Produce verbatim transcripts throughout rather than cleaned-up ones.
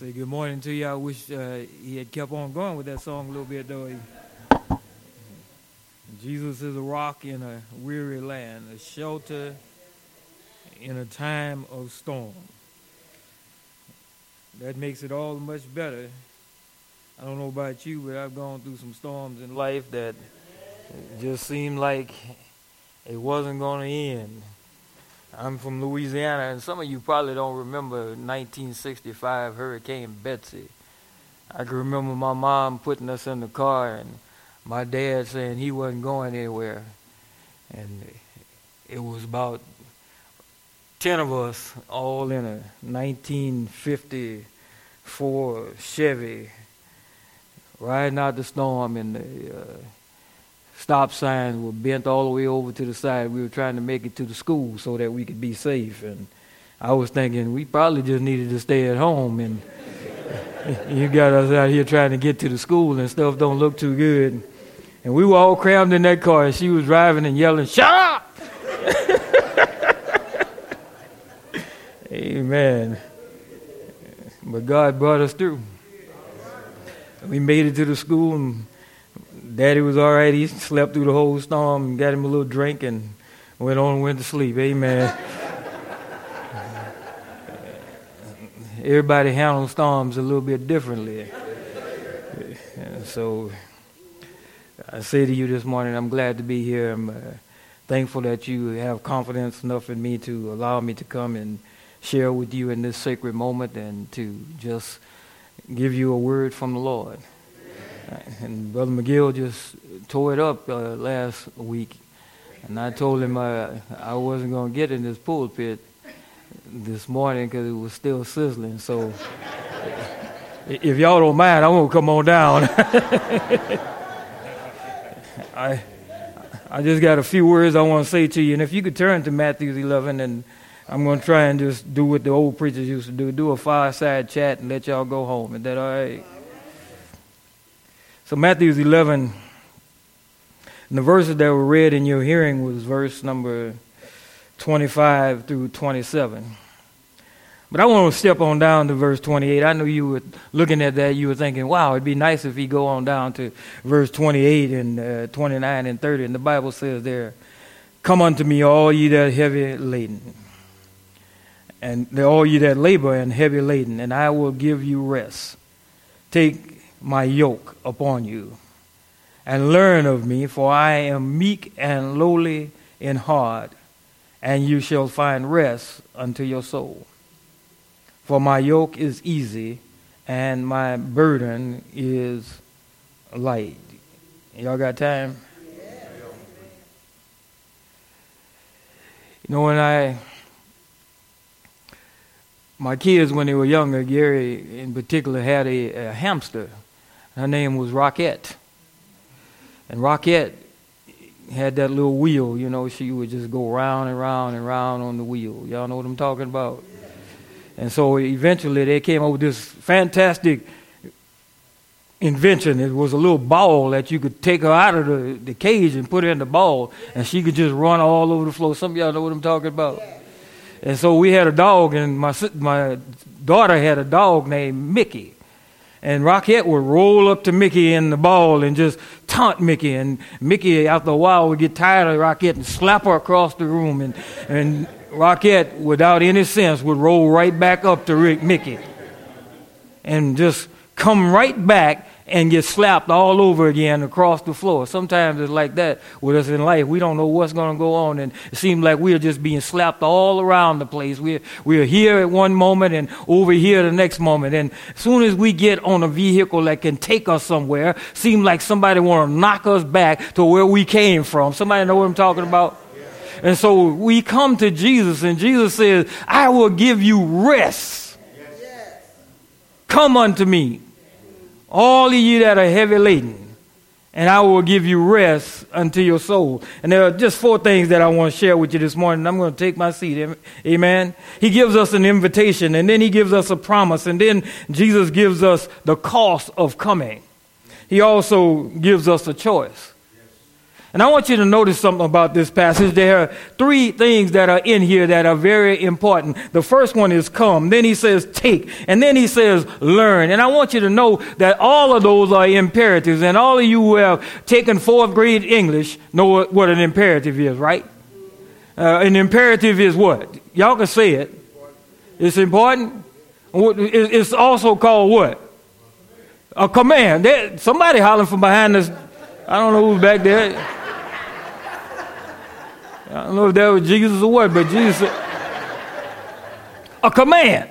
Say good morning to you. I wish uh, he had kept on going with that song a little bit, though. He, Jesus is a rock in a weary land, a shelter in a time of storm. That makes it all much better. I don't know about you, but I've gone through some storms in life that just seemed like it wasn't going to end. I'm from Louisiana, and some of you probably don't remember nineteen sixty-five Hurricane Betsy. I can remember my mom putting us in the car and my dad saying he wasn't going anywhere. And it was about ten of us all in a nineteen fifty-four Chevy riding out the storm, and the uh, stop signs were bent all the way over to the side. We were trying to make it to the school so that we could be safe. And I was thinking we probably just needed to stay at home. And you got us out here trying to get to the school and stuff don't look too good. And we were all crammed in that car, and she was driving and yelling, "Shut up!" Amen. But God brought us through. We made it to the school, and Daddy was all right. He slept through the whole storm and got him a little drink and went on and went to sleep. Amen. Everybody handles storms a little bit differently. And so I say to you this morning, I'm glad to be here. I'm uh, thankful that you have confidence enough in me to allow me to come and share with you in this sacred moment and to just give you a word from the Lord. And Brother McGill just tore it up uh, last week, and I told him uh, I wasn't going to get in this pulpit this morning because it was still sizzling. So if y'all don't mind, I'm going to come on down. I I just got a few words I want to say to you, and if you could turn to Matthew eleven, and I'm going to try and just do what the old preachers used to do, do a fireside chat and let y'all go home. Is that all right? So Matthew eleven, and the verses that were read in your hearing was verse number twenty-five through twenty-seven. But I want to step on down to verse twenty-eight. I know you were looking at that, you were thinking, wow, it'd be nice if he go on down to verse twenty-eight and uh, twenty-nine and thirty. And the Bible says there, "Come unto me, all ye that are heavy laden, and all ye that labor and heavy laden, and I will give you rest. Take my yoke upon you, and learn of me, for I am meek and lowly in heart, and you shall find rest unto your soul. For my yoke is easy, and my burden is light." Y'all got time? You know, when I, my kids, when they were younger, Gary in particular had a, a hamster. Her name was Rockette. And Rockette had that little wheel, you know, she would just go round and round and round on the wheel. Y'all know what I'm talking about? And so eventually they came up with this fantastic invention. It was a little ball that you could take her out of the, the cage and put her in the ball, and she could just run all over the floor. Some of y'all know what I'm talking about. And so we had a dog, and my my daughter had a dog named Mickey. And Rockette would roll up to Mickey in the ball and just taunt Mickey. And Mickey, after a while, would get tired of Rockette and slap her across the room. And, and Rockette, without any sense, would roll right back up to Rick, Mickey and just come right back and get slapped all over again across the floor. Sometimes it's like that with us in life. We don't know what's going to go on, and it seems like we're just being slapped all around the place. We're, we're here at one moment and over here the next moment. And as soon as we get on a vehicle that can take us somewhere, seems like somebody want to knock us back to where we came from. Somebody know what I'm talking about? And so we come to Jesus, and Jesus says, "I will give you rest. Come unto me, all of you that are heavy laden, and I will give you rest unto your soul." And there are just four things that I want to share with you this morning. I'm going to take my seat. Amen. He gives us an invitation, and then he gives us a promise, and then Jesus gives us the cost of coming. He also gives us a choice. And I want you to notice something about this passage. There are three things that are in here that are very important. The first one is come. Then he says take. And then he says learn. And I want you to know that all of those are imperatives. And all of you who have taken fourth grade English know what an imperative is, right? Uh, an imperative is what? Y'all can say it. It's important. It's also called what? A command. There, somebody hollering from behind us. I don't know who's back there. I don't know if that was Jesus or what, but Jesus said, a command.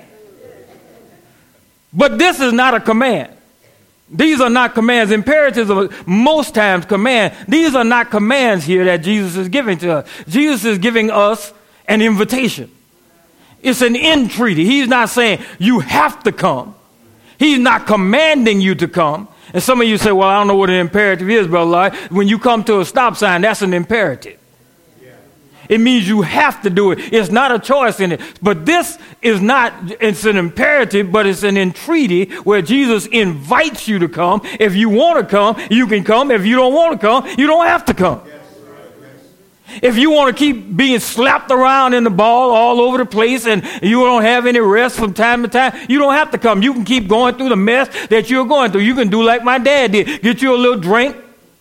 But this is not a command. These are not commands. Imperatives are most times command. These are not commands here that Jesus is giving to us. Jesus is giving us an invitation. It's an entreaty. He's not saying you have to come. He's not commanding you to come. And some of you say, well, I don't know what an imperative is, Brother Lloyd. When you come to a stop sign, that's an imperative. It means you have to do it. It's not a choice in it. But this is not, it's an imperative, but it's an entreaty where Jesus invites you to come. If you want to come, you can come. If you don't want to come, you don't have to come. Yes, yes. If you want to keep being slapped around in the ball all over the place and you don't have any rest from time to time, you don't have to come. You can keep going through the mess that you're going through. You can do like my dad did. Get you a little drink.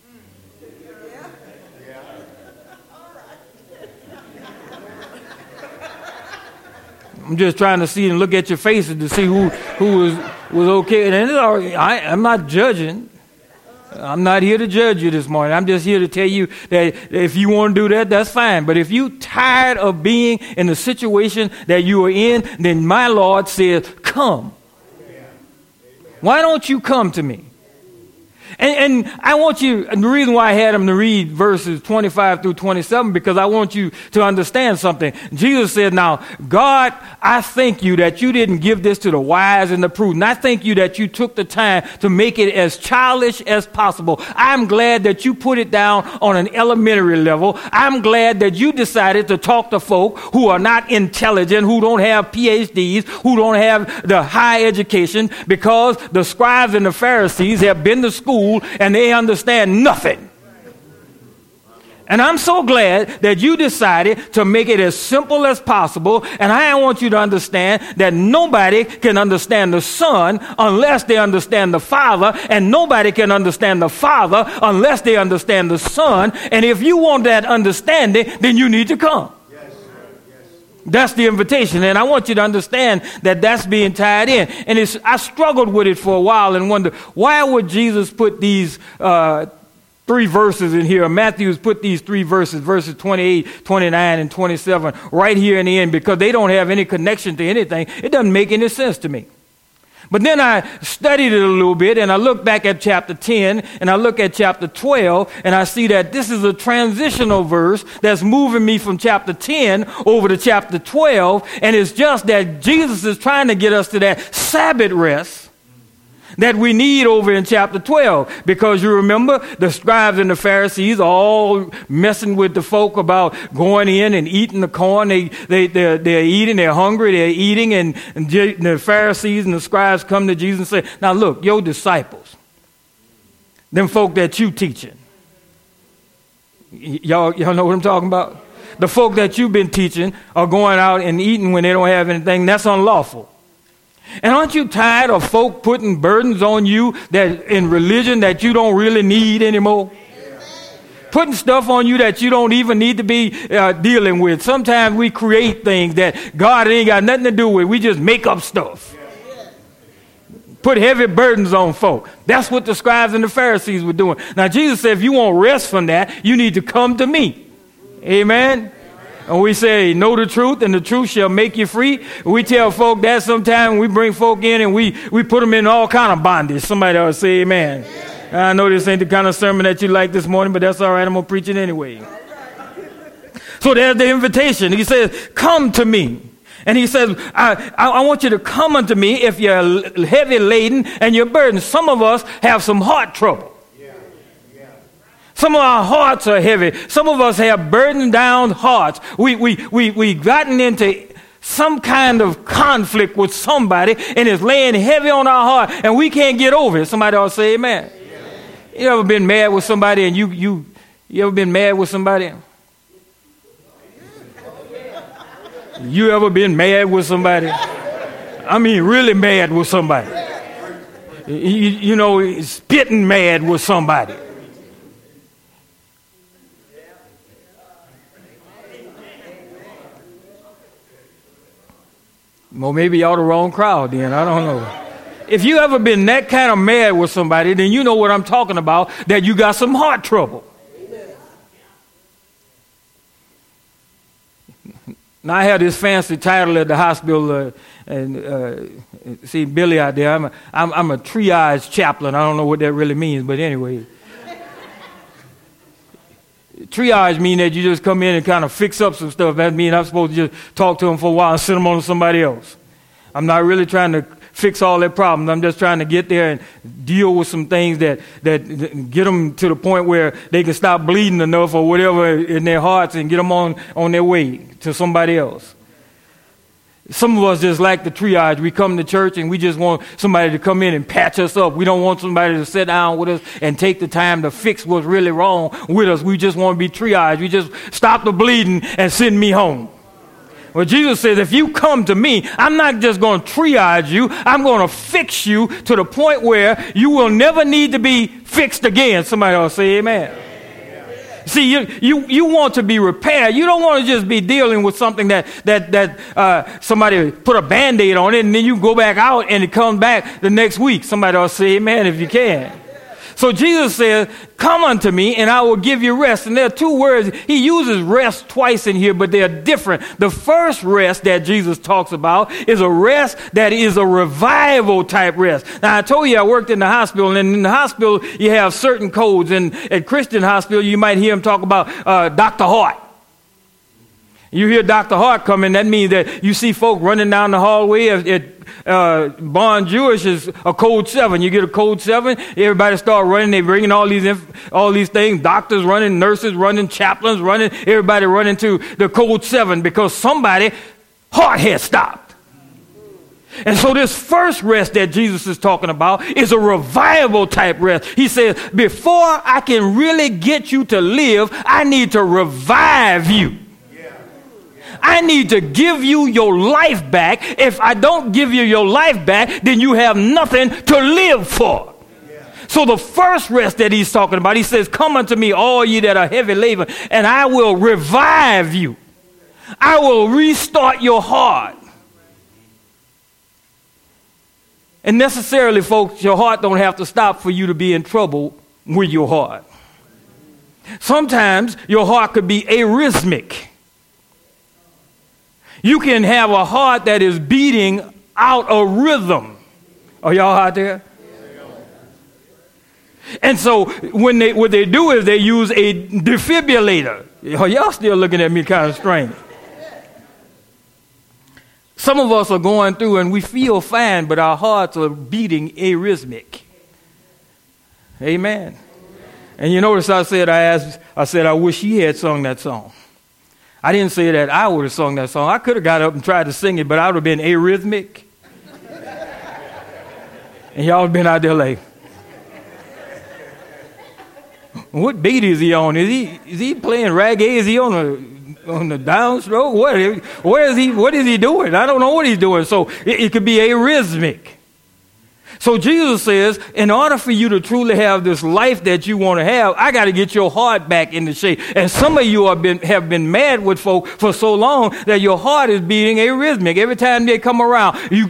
I'm just trying to see and look at your faces to see who who was was okay. And it's all right. I, I'm not judging. I'm not here to judge you this morning. I'm just here to tell you that if you want to do that, that's fine. But if you're tired of being in the situation that you are in, then my Lord says, come. Why don't you come to me? And, and I want you, and the reason why I had him to read verses twenty-five through twenty-seven, because I want you to understand something. Jesus said, now, God, I thank you that you didn't give this to the wise and the prudent. I thank you that you took the time to make it as childish as possible. I'm glad that you put it down on an elementary level. I'm glad that you decided to talk to folk who are not intelligent, who don't have P H Ds, who don't have the high education, because the scribes and the Pharisees have been to school and they understand nothing. And I'm so glad that you decided to make it as simple as possible. And I want you to understand that nobody can understand the Son unless they understand the Father. And nobody can understand the Father unless they understand the Son. And if you want that understanding, then you need to come. That's the invitation, and I want you to understand that that's being tied in. And it's, I struggled with it for a while and wondered, why would Jesus put these uh, three verses in here? Matthew's put these three verses, verses twenty-eight, twenty-nine, and twenty-seven, right here in the end, because they don't have any connection to anything. It doesn't make any sense to me. But then I studied it a little bit, and I look back at chapter ten, and I look at chapter twelve, and I see that this is a transitional verse that's moving me from chapter ten over to chapter twelve, and it's just that Jesus is trying to get us to that Sabbath rest that we need over in chapter twelve, because you remember the scribes and the Pharisees all messing with the folk about going in and eating the corn. They, they, they're, they're eating, they're hungry, they're eating, and, and the Pharisees and the scribes come to Jesus and say, now look, your disciples, them folk that you teaching, y- y'all, y'all know what I'm talking about? The folk that you've been teaching are going out and eating when they don't have anything. That's unlawful. And aren't you tired of folk putting burdens on you that in religion that you don't really need anymore? Yeah. Putting stuff on you that you don't even need to be uh, dealing with. Sometimes we create things that God ain't got nothing to do with. We just make up stuff. Yeah. Put heavy burdens on folk. That's what the scribes and the Pharisees were doing. Now Jesus said, if you want rest from that, you need to come to me. Amen. And we say, know the truth, and the truth shall make you free. We tell folk that sometimes we bring folk in and we, we put them in all kind of bondage. Somebody ought to say amen. Amen. I know this ain't the kind of sermon that you like this morning, but that's all right. I'm going to preach it anyway. So there's the invitation. He says, come to me. And he says, I, I, I want you to come unto me if you're heavy laden and you're burdened. Some of us have some heart trouble. Some of our hearts are heavy. Some of us have burdened down hearts. We we we we gotten into some kind of conflict with somebody, and it's laying heavy on our heart, and we can't get over it. Somebody ought to say amen. Amen. You ever been mad with somebody, and you you You ever been mad with somebody? You ever been mad with somebody? I mean, really mad with somebody. You, you know, spitting mad with somebody. Well, maybe y'all the wrong crowd then. I don't know. If you ever been that kind of mad with somebody, then you know what I'm talking about, that you got some heart trouble. Now, I had this fancy title at the hospital, uh, and uh, see Billy out there. I'm a, I'm, I'm a triage chaplain. I don't know what that really means, but anyway. Triage means that you just come in and kind of fix up some stuff. That means I'm supposed to just talk to them for a while and send them on to somebody else. I'm not really trying to fix all their problems. I'm just trying to get there and deal with some things that, that, that get them to the point where they can stop bleeding enough or whatever in their hearts and get them on, on their way to somebody else. Some of us just like the triage. We come to church and we just want somebody to come in and patch us up. We don't want somebody to sit down with us and take the time to fix what's really wrong with us. We just want to be triaged. We just stop the bleeding and send me home. Well, Jesus says, if you come to me, I'm not just going to triage you. I'm going to fix you to the point where you will never need to be fixed again. Somebody else say amen. See, you, you you want to be repaired. You don't want to just be dealing with something that that that uh, somebody put a Band-Aid on it and then you go back out and it comes back the next week. Somebody else say amen if you can. So Jesus says, come unto me and I will give you rest. And there are two words. He uses rest twice in here, but they are different. The first rest that Jesus talks about is a rest that is a revival type rest. Now, I told you I worked in the hospital, and in the hospital you have certain codes. And at Christian Hospital, you might hear him talk about uh, Doctor Hart. You hear Doctor Hart coming, that means that you see folk running down the hallway at, at uh, Bond Jewish is a code seven. You get a code seven, everybody start running. They bringing all these inf- all these things. Doctors running, nurses running, chaplains running. Everybody running to the code seven because somebody heart had stopped. And so this first rest that Jesus is talking about is a revival type rest. He says, before I can really get you to live, I need to revive you. I need to give you your life back. If I don't give you your life back, then you have nothing to live for. Yeah. So the first rest that he's talking about, he says, come unto me, all ye that are heavy laden, and I will revive you. I will restart your heart. And necessarily, folks, your heart don't have to stop for you to be in trouble with your heart. Sometimes your heart could be arrhythmic. You can have a heart that is beating out a rhythm. Are y'all out there? And so when they what they do is they use a defibrillator. Y'all still looking at me kind of strange. Some of us are going through and we feel fine, but our hearts are beating arrhythmic. Amen. And you notice I said I asked I said I wish he had sung that song. I didn't say that I would have sung that song. I could have got up and tried to sing it, but I would have been arrhythmic. And y'all have been out there like, what beat is he on? Is he is he playing reggae? Is he on the on the downstroke? What where is he? What is he doing? I don't know what he's doing. So it, it could be arrhythmic. So Jesus says, in order for you to truly have this life that you want to have, I got to get your heart back into shape. And some of you have been, have been mad with folk for so long that your heart is beating arrhythmic. Every time they come around, you...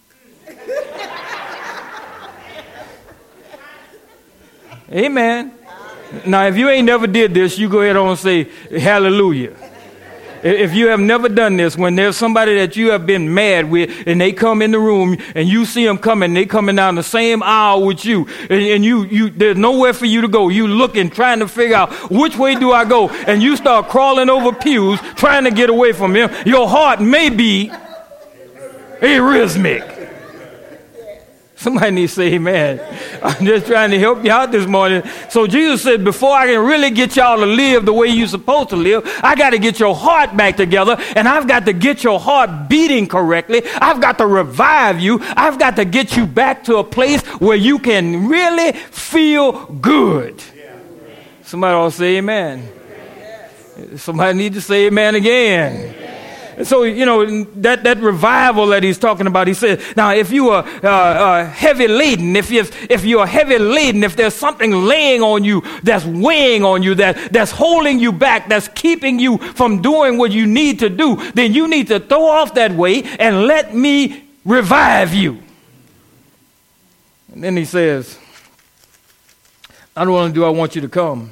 Amen. Now, if you ain't never did this, you go ahead on and say, hallelujah. If you have never done this, when there's somebody that you have been mad with and they come in the room and you see them coming, they coming down the same aisle with you and, and you, you, there's nowhere for you to go. You looking, trying to figure out which way do I go? And you start crawling over pews, trying to get away from him. Your heart may be arrhythmic. Somebody needs to say amen. I'm just trying to help you out this morning. So Jesus said, before I can really get y'all to live the way you're supposed to live, I got to get your heart back together, and I've got to get your heart beating correctly. I've got to revive you. I've got to get you back to a place where you can really feel good. Somebody ought to say amen. Yes. Somebody need to say amen again. Yes. So, you know, that, that revival that he's talking about, he said, now, if you are uh, uh, heavy laden, if, you, if you are heavy laden, if there's something laying on you, that's weighing on you, that, that's holding you back, that's keeping you from doing what you need to do, then you need to throw off that weight and let me revive you. And then he says, not only do I want you to come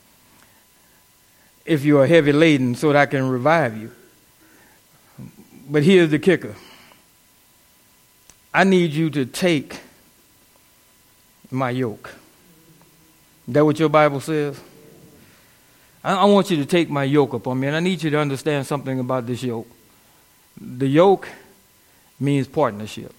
if you are heavy laden so that I can revive you, but here's the kicker. I need you to take my yoke. Is that what your Bible says? I, I want you to take my yoke upon me, and I need you to understand something about this yoke. The yoke means partnership.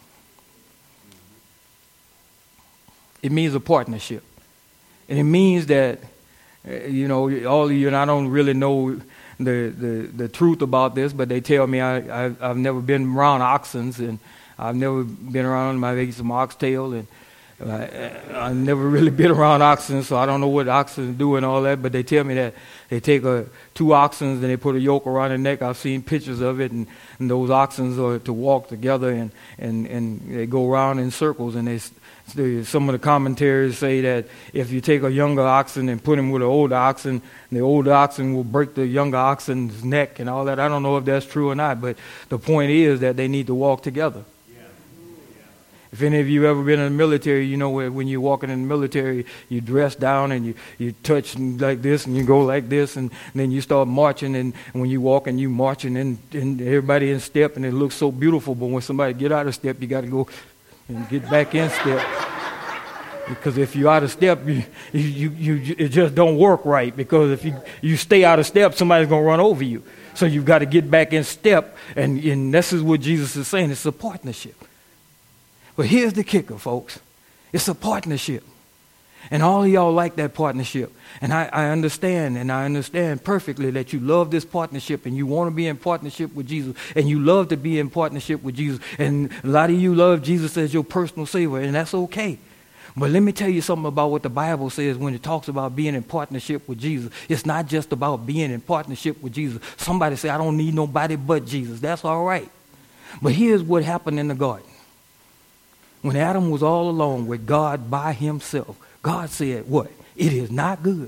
It means a partnership. And it means that, you know, all of you, and I don't really know the, the, the truth about this, but they tell me I, I, I've never been around oxens, and I've never been around, my ate some oxtail, and I, I've never really been around oxen, so I don't know what oxen do and all that, but they tell me that they take a, two oxens and they put a yoke around their neck. I've seen pictures of it, and, and those oxens are to walk together, and, and, and they go around in circles, and they some of the commentaries say that if you take a younger oxen and put him with an older oxen, the older oxen will break the younger oxen's neck and all that. I don't know if that's true or not, but the point is that they need to walk together. Yeah. Yeah. If any of you ever been in the military, you know when you're walking in the military, you dress down and you, you touch like this and you go like this, and, and then you start marching, and, and when you walk and you marching and, and everybody in step, and it looks so beautiful, but when somebody get out of step, you got to go and get back in step. Because if you're out of step, you, you, you, you, it just don't work right. Because if you, you stay out of step, somebody's going to run over you. So you've got to get back in step. And, and this is what Jesus is saying. It's a partnership. But here's the kicker, folks. It's a partnership. And all of y'all like that partnership. And I, I understand, and I understand perfectly that you love this partnership, and you want to be in partnership with Jesus, and you love to be in partnership with Jesus. And a lot of you love Jesus as your personal Savior, and that's okay. But let me tell you something about what the Bible says when it talks about being in partnership with Jesus. It's not just about being in partnership with Jesus. Somebody say, I don't need nobody but Jesus. That's all right. But here's what happened in the garden. When Adam was all alone with God by himself, God said, what? It is not good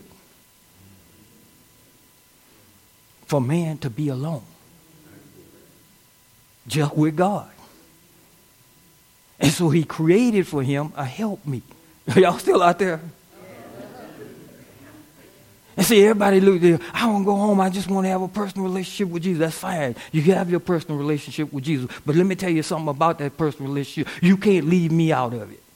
for man to be alone, just with God. And so he created for him a helpmeet. Y'all still out there? And see, everybody look there, I want to go home, I just want to have a personal relationship with Jesus. That's fine. You can have your personal relationship with Jesus. But let me tell you something about that personal relationship. You can't leave me out of it.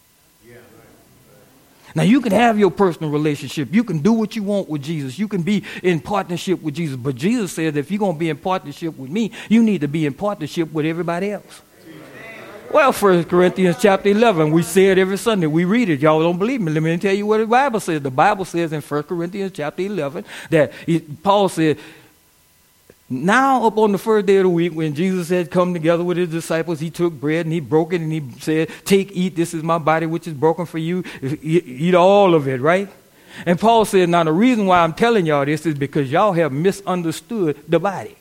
Now, you can have your personal relationship. You can do what you want with Jesus. You can be in partnership with Jesus. But Jesus said if you're going to be in partnership with me, you need to be in partnership with everybody else. Well, First Corinthians chapter eleven, we say it every Sunday. We read it. Y'all don't believe me. Let me tell you what the Bible says. The Bible says in First Corinthians chapter eleven that he, Paul said, now up on the first day of the week when Jesus had come together with his disciples, he took bread and he broke it and he said, take, eat, this is my body which is broken for you. Eat all of it, right? And Paul said, now the reason why I'm telling y'all this is because y'all have misunderstood the body.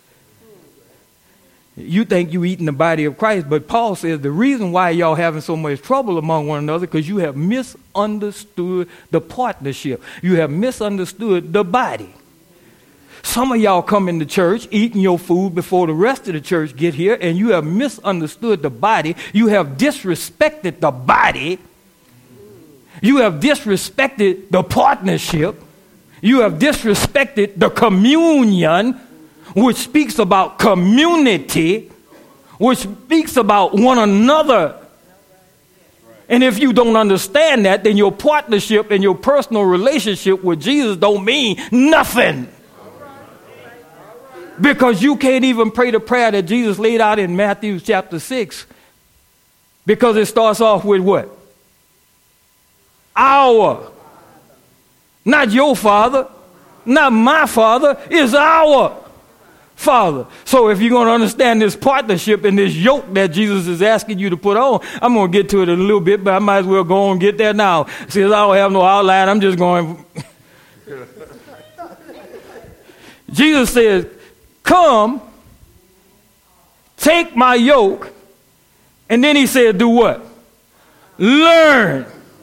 You think you eating the body of Christ, but Paul says the reason why y'all having so much trouble among one another because you have misunderstood the partnership. You have misunderstood the body. Some of y'all come into church eating your food before the rest of the church get here, and you have misunderstood the body. You have disrespected the body. You have disrespected the partnership. You have disrespected the communion, which speaks about community, which speaks about one another. And if you don't understand that, then your partnership and your personal relationship with Jesus don't mean nothing. Because you can't even pray the prayer that Jesus laid out in Matthew chapter six. Because it starts off with what? Our. Not your Father. Not my Father. It's our Father. So if you're going to understand this partnership and this yoke that Jesus is asking you to put on, I'm going to get to it in a little bit, but I might as well go on and get there now. Since I don't have no outline, I'm just going... Jesus says, come, take my yoke. And then he said, do what? Learn.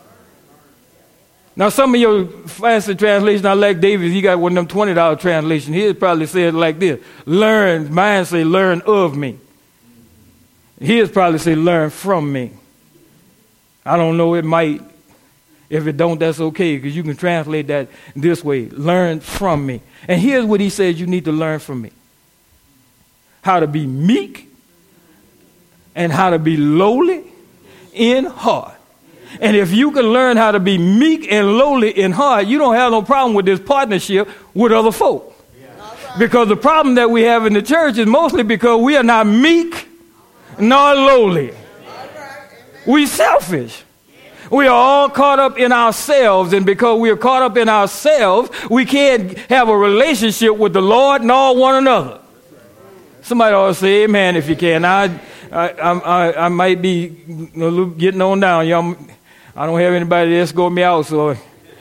Now, some of your fancy translations, I like David, he got one of them twenty dollar translations. He'd probably say it like this. Learn. Mine say, learn of me. His probably say, learn from me. I don't know, it might. If it don't, that's okay, because you can translate that this way. Learn from me. And here's what he says you need to learn from me. How to be meek and how to be lowly in heart. And if you can learn how to be meek and lowly in heart, you don't have no problem with this partnership with other folk. Because the problem that we have in the church is mostly because we are not meek nor lowly. We selfish. We are all caught up in ourselves, and because we are caught up in ourselves, we can't have a relationship with the Lord nor one another. Somebody ought to say amen if you can. I, I, I, I might be a little getting on down. Y'all, I don't have anybody to escort me out, so.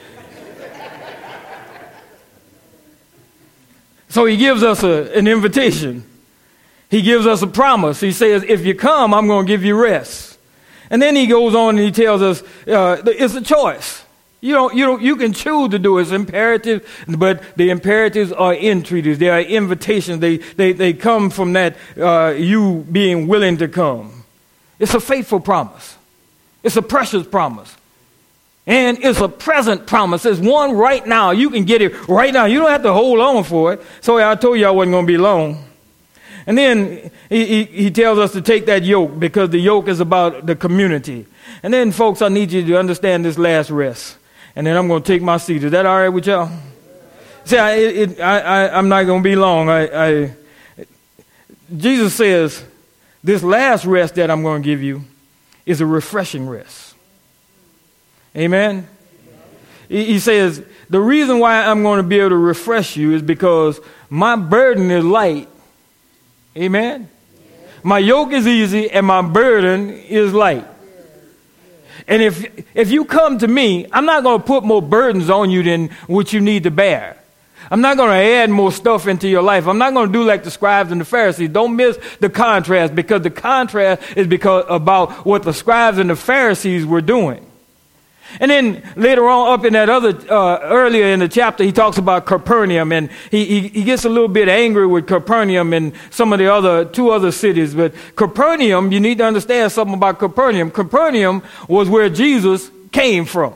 So he gives us a, an invitation. He gives us a promise. He says, if you come, I'm going to give you rest. And then he goes on and he tells us uh, it's a choice. You don't, you don't, you can choose to do it. It's imperative, but the imperatives are entreaties. They are invitations. They, they, they come from that uh, you being willing to come. It's a faithful promise. It's a precious promise. And it's a present promise. It's one right now. You can get it right now. You don't have to hold on for it. So I told you I wasn't going to be long. And then he, he, he tells us to take that yoke because the yoke is about the community. And then, folks, I need you to understand this last rest. And then I'm going to take my seat. Is that all right with y'all? See, I, it, I, I, I'm not going to be long. I, I, Jesus says this last rest that I'm going to give you is a refreshing rest. Amen? He, he says the reason why I'm going to be able to refresh you is because my burden is light. Amen. My yoke is easy and my burden is light. And if if you come to me, I'm not going to put more burdens on you than what you need to bear. I'm not going to add more stuff into your life. I'm not going to do like the scribes and the Pharisees. Don't miss the contrast, because the contrast is because about what the scribes and the Pharisees were doing. And then later on, up in that other, uh, earlier in the chapter, he talks about Capernaum, and he, he, he gets a little bit angry with Capernaum and some of the other, two other cities. But Capernaum, you need to understand something about Capernaum. Capernaum was where Jesus came from.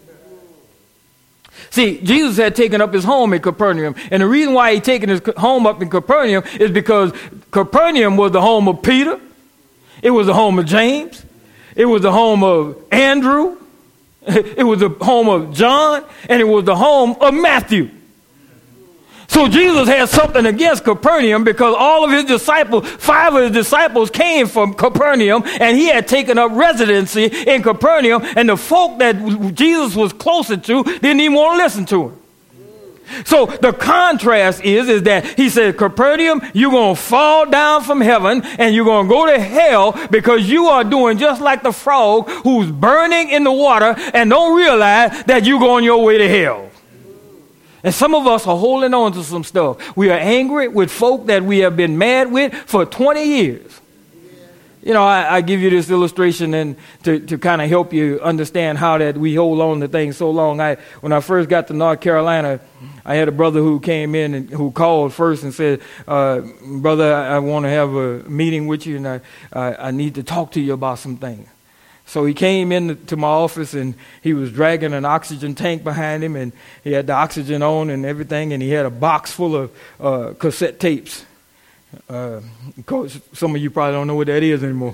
See, Jesus had taken up his home in Capernaum. And the reason why he taken his home up in Capernaum is because Capernaum was the home of Peter. It was the home of James. It was the home of Andrew. It was the home of John, and it was the home of Matthew. So Jesus had something against Capernaum because all of his disciples, five of his disciples came from Capernaum, and he had taken up residency in Capernaum, and the folk that Jesus was closer to didn't even want to listen to him. So the contrast is, is that he said, Capernaum, you're going to fall down from heaven and you're going to go to hell because you are doing just like the frog who's burning in the water and don't realize that you're going your way to hell. And some of us are holding on to some stuff. We are angry with folk that we have been mad with for twenty years. You know, I, I give you this illustration and to, to kind of help you understand how that we hold on to things so long. I when I first got to North Carolina, I had a brother who came in and who called first and said, uh, brother, I, I want to have a meeting with you, and I, I, I need to talk to you about some things. So he came into my office, and he was dragging an oxygen tank behind him, and he had the oxygen on and everything, and he had a box full of uh, cassette tapes. Uh, because some of you probably don't know what that is anymore.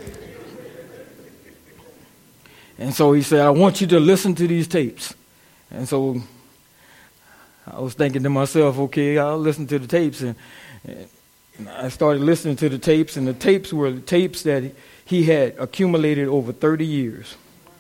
And so he said, I want you to listen to these tapes. And so I was thinking to myself, okay, I'll listen to the tapes. And, and I started listening to the tapes, and the tapes were the tapes that he had accumulated over thirty years.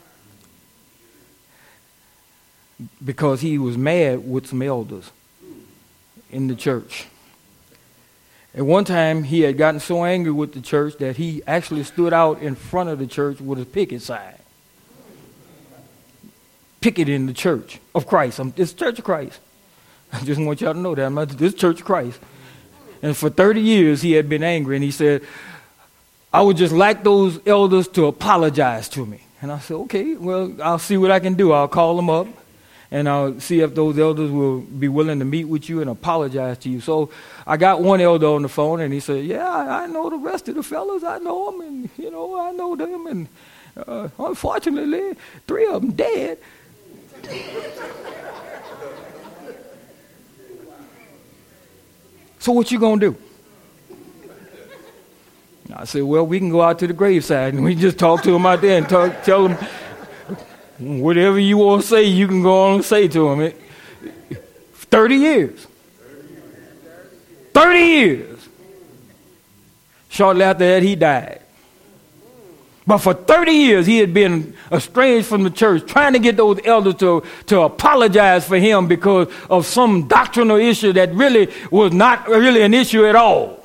Because he was mad with some elders in the church. At one time, he had gotten so angry with the church that he actually stood out in front of the church with a picket sign. Picketing the church of Christ. It's the Church of Christ. I just want y'all to know that. I'm not this Church of Christ. And for thirty years, he had been angry. And he said, I would just like those elders to apologize to me. And I said, okay, well, I'll see what I can do. I'll call them up, and I'll see if those elders will be willing to meet with you and apologize to you. So I got one elder on the phone, and he said, yeah, I, I know the rest of the fellas. I know them, and, you know, I know them. And uh, unfortunately, three of them dead. So what you going to do? I said, well, we can go out to the graveside, and we just talk to them out there and talk, tell them whatever you want to say, you can go on and say to them. It, thirty years. thirty years. Shortly after that, he died. But for thirty years, he had been estranged from the church, trying to get those elders to, to apologize for him because of some doctrinal issue that really was not really an issue at all.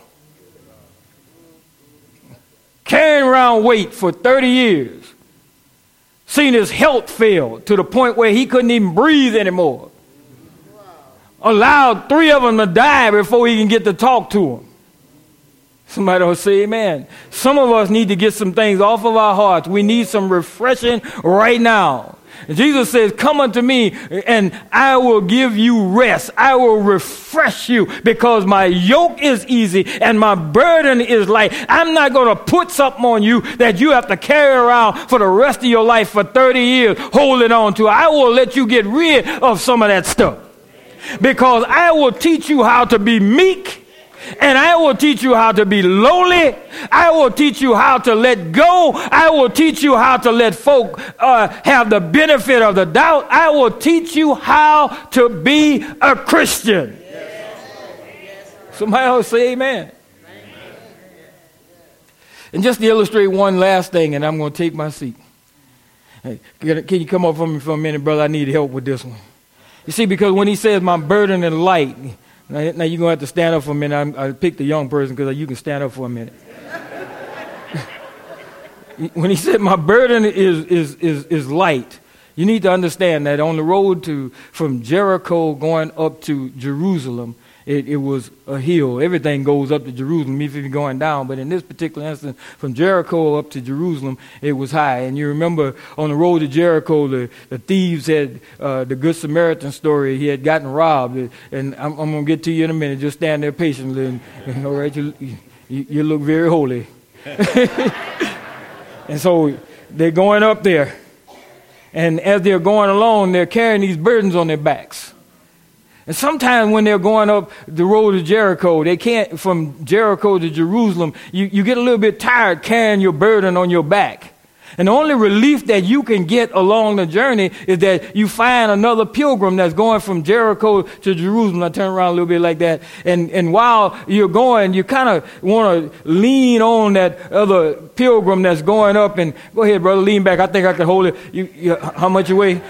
Carrying around weight for thirty years. Seen his health fail to the point where he couldn't even breathe anymore. Allowed three of them to die before he can get to talk to them. Somebody will say amen. Some of us need to get some things off of our hearts. We need some refreshing right now. And Jesus says, come unto me and I will give you rest. I will refresh you because my yoke is easy and my burden is light. I'm not going to put something on you that you have to carry around for the rest of your life for thirty years holding on to. I will let you get rid of some of that stuff because I will teach you how to be meek. And I will teach you how to be lowly. I will teach you how to let go. I will teach you how to let folk uh, have the benefit of the doubt. I will teach you how to be a Christian. Yes. Somebody else say amen. Amen. And just to illustrate one last thing, and I'm going to take my seat. Hey, can you come up for me for a minute, brother? I need help with this one. You see, because when he says my burden is light, Now, now you're going to have to stand up for a minute. I'm, I picked the young person because you can stand up for a minute. When he said my burden is, is, is, is light, you need to understand that on the road to from Jericho going up to Jerusalem, it, it was a hill. Everything goes up to Jerusalem if you're going down. But in this particular instance, from Jericho up to Jerusalem, it was high. And you remember on the road to Jericho, the, the thieves had uh, the Good Samaritan story. He had gotten robbed. And I'm, I'm going to get to you in a minute. Just stand there patiently. And, and all right, you, you, you look very holy. And so they're going up there. And as they're going along, they're carrying these burdens on their backs. And sometimes when they're going up the road to Jericho, they can't, from Jericho to Jerusalem, you, you get a little bit tired carrying your burden on your back. And the only relief that you can get along the journey is that you find another pilgrim that's going from Jericho to Jerusalem. I turn around a little bit like that. And, and while you're going, you kind of want to lean on that other pilgrim that's going up. And go ahead, brother, lean back. I think I can hold it. You, you, how much you weigh?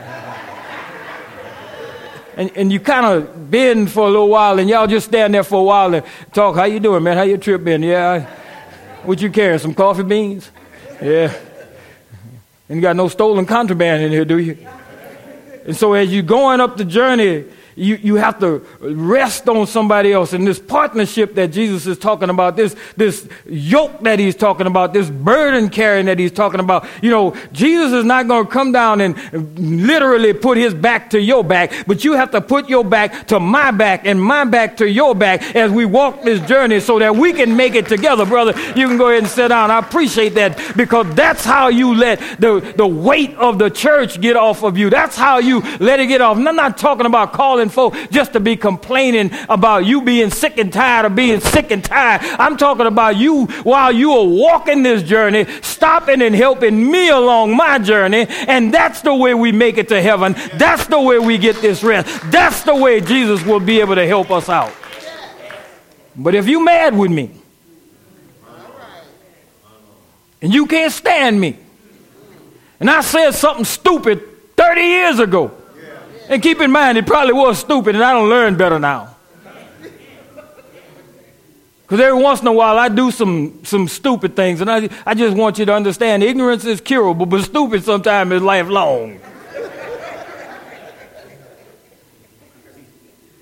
And, and you kind of bend for a little while, and y'all just stand there for a while and talk. How you doing, man? How your trip been? Yeah. What you carrying? Some coffee beans? Yeah. And you got no stolen contraband in here, do you? And so as you're going up the journey, you, you have to rest on somebody else. And this partnership that Jesus is talking about, this, this yoke that he's talking about, this burden carrying that he's talking about, you know, Jesus is not going to come down and literally put his back to your back, but you have to put your back to my back and my back to your back as we walk this journey so that we can make it together, brother. You can go ahead and sit down. I appreciate that because that's how you let the, the weight of the church get off of you. That's how you let it get off. And I'm not talking about calling folk just to be complaining about you being sick and tired of being sick and tired. I'm talking about you while you are walking this journey, stopping and helping me along my journey. And that's the way we make it to heaven. That's the way we get this rest. That's the way Jesus will be able to help us out. But if you mad with me and you can't stand me and I said something stupid thirty years ago, and keep in mind, it probably was stupid, and I don't learn better now. Because every once in a while, I do some, some stupid things, and I, I just want you to understand, ignorance is curable, but stupid sometimes is lifelong.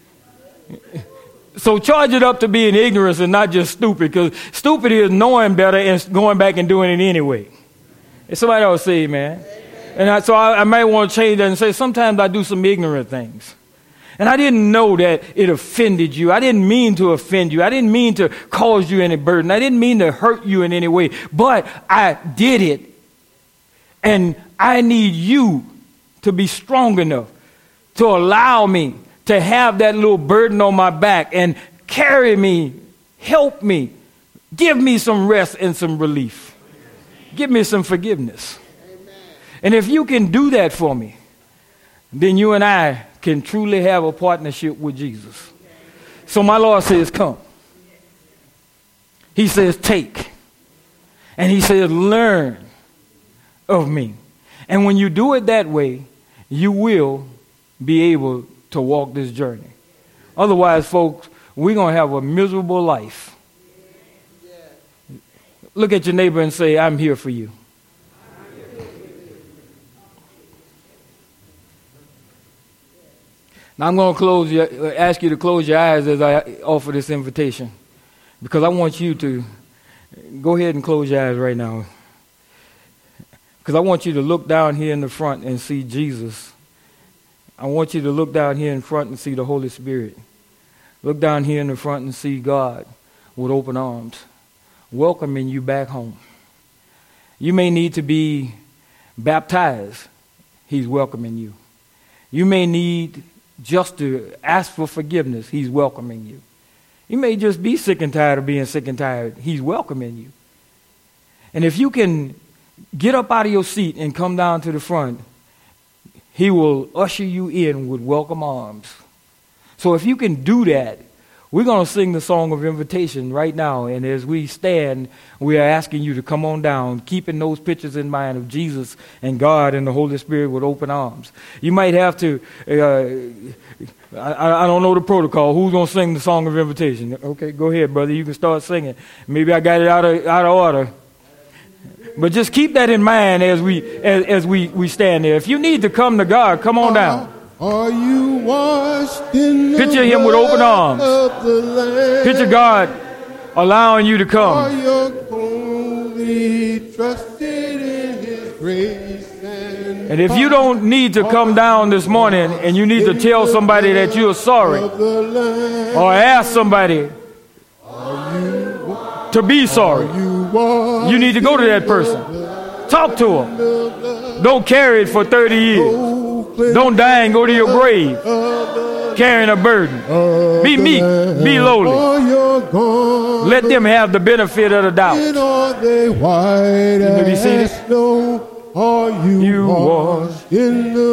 So charge it up to being ignorance and not just stupid, because stupid is knowing better and going back and doing it anyway. If somebody else say, man. And I, so I, I might want to change that and say, sometimes I do some ignorant things. And I didn't know that it offended you. I didn't mean to offend you. I didn't mean to cause you any burden. I didn't mean to hurt you in any way. But I did it. And I need you to be strong enough to allow me to have that little burden on my back and carry me, help me, give me some rest and some relief. Give me some forgiveness. And if you can do that for me, then you and I can truly have a partnership with Jesus. So my Lord says, come. He says, take. And he says, learn of me. And when you do it that way, you will be able to walk this journey. Otherwise, folks, we're going to have a miserable life. Look at your neighbor and say, I'm here for you. Now I'm going to close your, ask you to close your eyes as I offer this invitation, because I want you to go ahead and close your eyes right now, because I want you to look down here in the front and see Jesus. I want you to look down here in front and see the Holy Spirit. Look down here in the front and see God with open arms, welcoming you back home. You may need to be baptized. He's welcoming you. You may need just to ask for forgiveness. He's welcoming you. You may just be sick and tired of being sick and tired. He's welcoming you. And if you can get up out of your seat and come down to the front, he will usher you in with welcome arms. So if you can do that, we're going to sing the song of invitation right now. And as we stand, we are asking you to come on down, keeping those pictures in mind of Jesus and God and the Holy Spirit with open arms. You might have to, uh, I, I don't know the protocol. Who's going to sing the song of invitation? Okay, go ahead, brother. You can start singing. Maybe I got it out of, out of order. But just keep that in mind as we as, as we, we stand there. If you need to come to God, come on down. Are you washed in the Picture him with open arms. of the Lamb? Picture God allowing you to Are come. you wholly trusted in his grace and And if you don't need to come down this morning and you need to tell somebody that you're sorry of the Lamb? or ask somebody to be sorry, You washed you need to go to that person. Talk to him. Don't carry it for thirty years. Don't die and go to your grave carrying a burden. Be meek. Be lowly. Let them have the benefit of the doubt. You may be seated. You washed in the